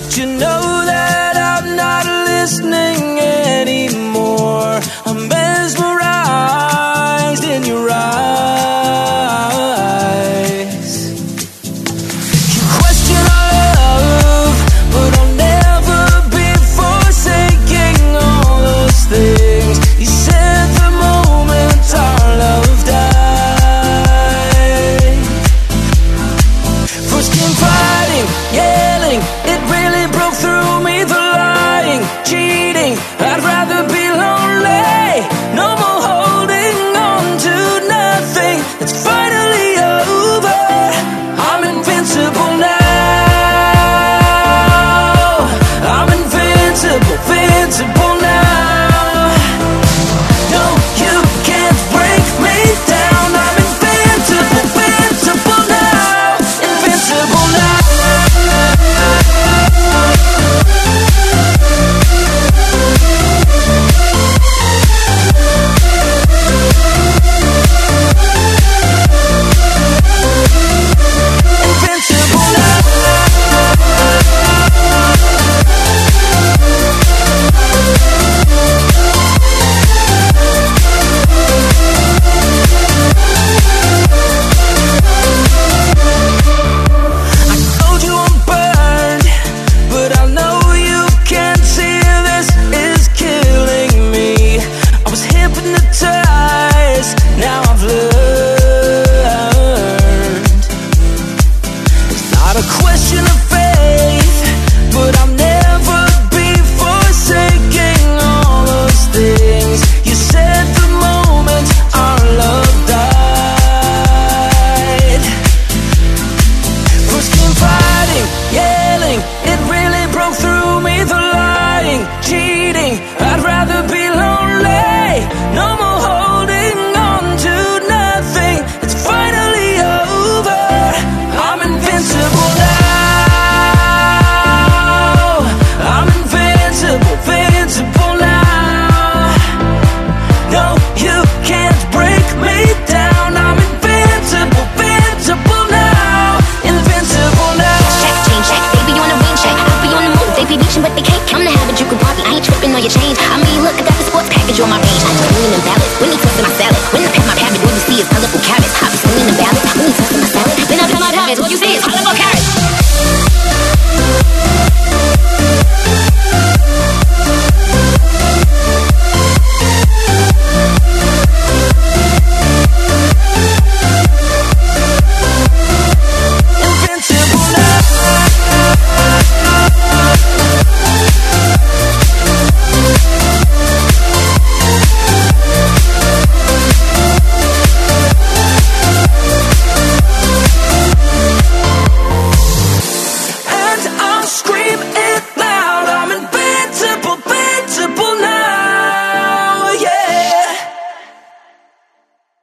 But you know that I'm not listening anymore. I'm mesmerized in your eyes. You question our love, but I'll never be forsaking all those things. You said the moment our love died. First came fighting, yelling, it really broke through me. The lying, cheating, I'd rather be lonely. No more holding on to nothing. It's finally over. I'm invincible now. I'm invincible, invincible now. No, you can't break me down. I'm invincible, invincible now. Invincible now. Invincible now. I told you I'm burned, but I know you can't see this is killing me. I was hypnotized, now I've learned. It's not a question of faith, but I'll never be forsaking all those things. You said the moment our love died. First came fighting, yelling, it really broke through me. The lying, cheating, I'd rather be lonely. No more holding on to nothing. It's finally over. I'm invincible now. I'm invincible, invincible now. No, you can't break me down. I'm invincible, invincible now. Invincible now. Check, they be on a rain check. I be on the move, they be reaching but they can't come to have it. You can party, I ain't tripping on your change. I mean, look, I got the sports package on my range. I'm swinging and ballot, when he twisting my salad. When I pat my cabbage, all you see is colorful carrots. I be swinging and ballot, when he twisting my salad. Then I pat my cabbage, all you see is colorful carrots. Invincible now. And I'll scream